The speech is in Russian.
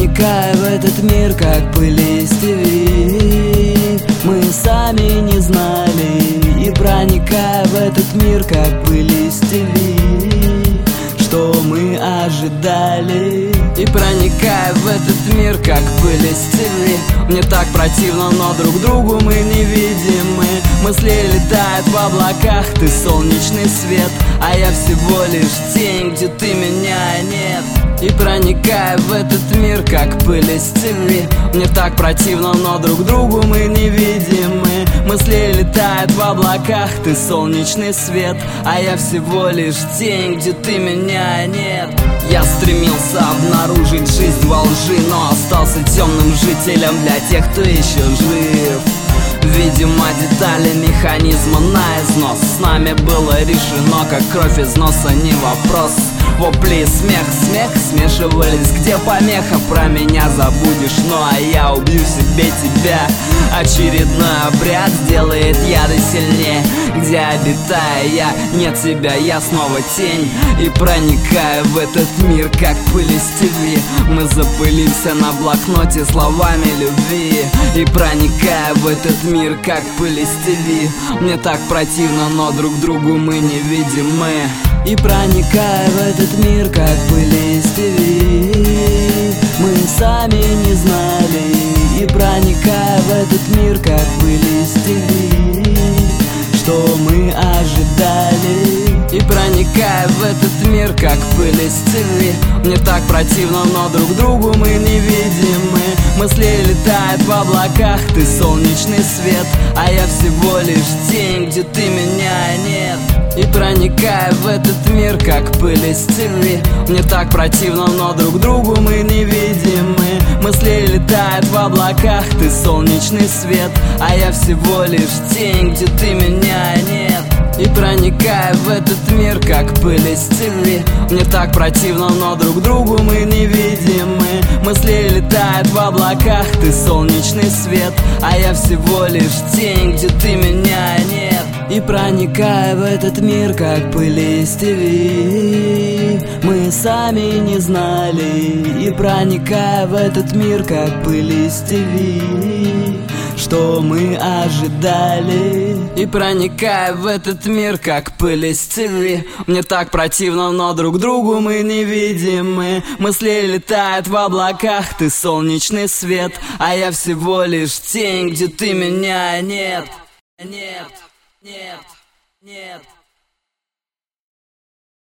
проникая в этот мир, как пыль из ТВ, мы сами не знали. И проникая в этот мир, как пыль из ТВ, что мы ожидали. И проникая в этот мир, как пыль из ТВ, мне так противно, но друг другу мы невидимы. Мысли летают в облаках, ты солнечный свет, а я всего лишь тень, где ты меня нет. И проникая в этот мир, как пыль из ТВ, мне так противно, но друг другу мы невидимы. Мысли летают в облаках, ты солнечный свет, а я всего лишь тень, где ты меня нет. Я стремился обнаружить жизнь во лжи, но остался темным жителем для тех, кто еще жив. Видимо, детали механизма на износ. С нами было решено, как кровь из носа, не вопрос. Вопли и смех смешивались, где помеха. Про меня забудешь, ну а я убью себе тебя. Очередной обряд сделает яды сильнее. Где обитая я, нет тебя, я снова тень. И проникая в этот мир, как пыль из ТВ, мы запылимся на блокноте словами любви. И проникая в этот мир, как пыль из ТВ, мне так противно, но друг другу мы невидимы. И проникая в этот мир, как пыль из ТВ, мы сами не знали. И проникая в этот мир, как пыль из ТВ, что мы ожидали. И проникая в этот мир, как пыль из ТВ, мне так противно, но друг другу мы невидимы. Мысли летают в облаках, ты солнечный свет, а я всего лишь тень, где ты меня нет. И проникая в этот мир, как пыль из ТВ, мне так противно, но друг другу мы невидимы. Мысли летают в облаках, ты солнечный свет, а я всего лишь тень, где ты меня нет. И проникая в этот мир, как пыль из ТВ, мне так противно, но друг другу мы невидимы. Мысли летают в облаках, ты солнечный свет, а я всего лишь тень, где ты меня нет. И проникая в этот мир, как пыль из ТВ, мы сами не знали. И проникая в этот мир, как пыль из ТВ, что мы ожидали. И проникая в этот мир, как пыль из ТВ, мне так противно, но друг другу мы невидимы. Мысли летают в облаках, ты солнечный свет, а я всего лишь тень, где ты меня нет. Нет, нет, нет.